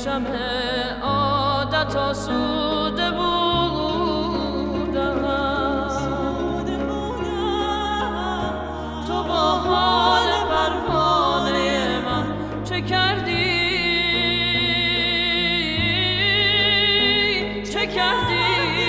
شمع عادت آسوده بودم، تو با حال پروانه من چه کردی؟ چه کردی؟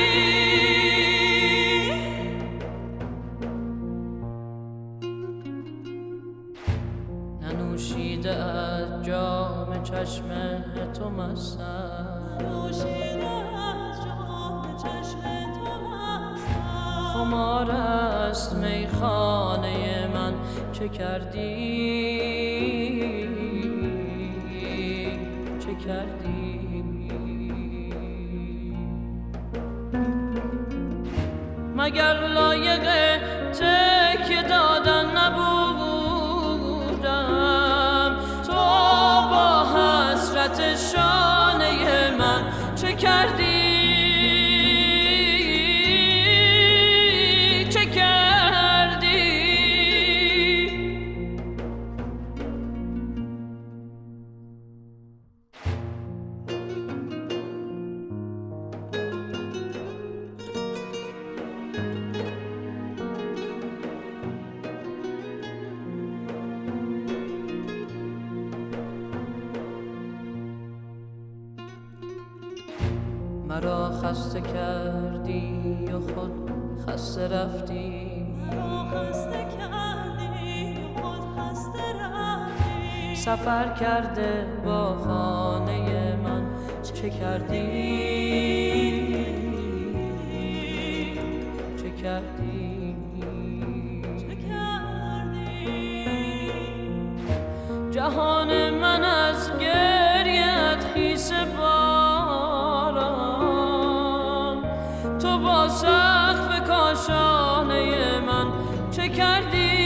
ننوشیده از جام چشم تو مستم، خمار است میخانه من چه کردی؟ چه کردی؟ مگر لایق تکیه دادن نبودم؟ تو با حسرت شانه من چه کردی؟ چه کردی؟ مرا خسته کردی و خود خسته رفتی، سفر کرده با خانه من چه کردی؟ چه کردی؟ جهان من از گریت خیس باران، تو با سقف کاشانه من چه کردی؟